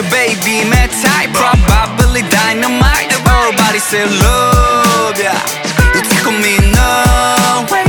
your baby my type probably dynamite everybody say love yeah you take on me no way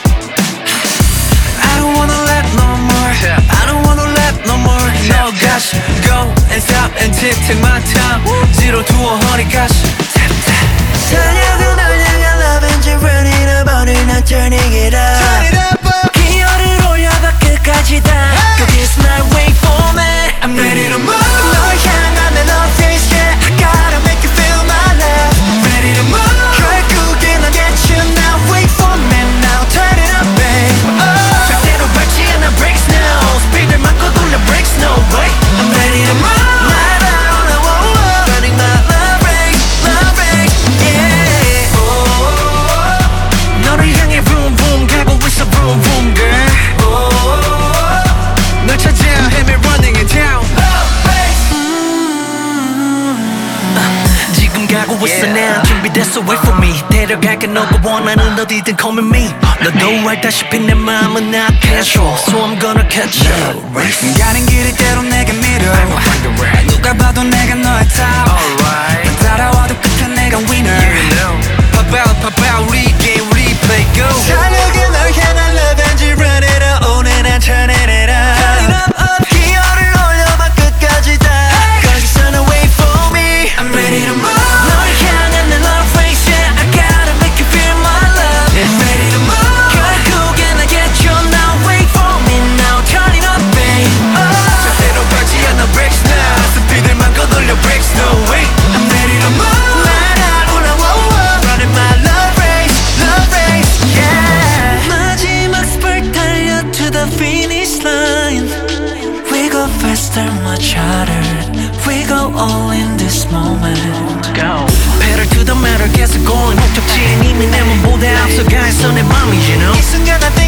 I don't wanna let no more I don't wanna let no more no gosh go and stop and take my time zero to 100 gosh 사냥은 널 향한 love and you're running about it not turning it up 기어를 올려봐 끝까지 다 거기서 날 wait for me I'm ready to move 널 향한 내 love face yeah I gotta make you feel my love I'm ready to move 결국엔 I'll get you now wait for me now turn it up babe 절대로 밟지 않아 brakes now speed을 막고 돌려 brakes no way I'm ready to move running my love race yeah 너를 향해 vroom vroom 가고 있어 vroom vroom girl 널 찾아 헤매 running in town 지금 가고 있어 now 준비됐어 wait for me 데려갈게 너가 원하는 어디든 come with me 너도 알다시피 내 마음은 not casual so I'm gonna catch you 가는 길이 때로 내게 밀어 누가 봐도 내가 너의 top 따라와도 끝에 내가 winner Pop out regain replay go 사력은 널 향한 love and you run it up 오늘 난 turn it up 기어를 올려봐 끝까지 다 거기서 너 wait for me I'm ready to move 널 향한 내 love race yeah I gotta make you feel my love I'm ready to move 결국엔 I get you now wait for me now turn it up babe 절대로 밟지 않아 brakes now 스피드만 거돌려 brakes no way I'm ready to move running my love race yeah 마지막 스프트 달려 to the finish line we go faster much harder we go all in this moment go pedal to the metal 계속 going 목적지엔 이미 내 몸보다 앞서가 있어 내 맘이 you know 이 순간 I think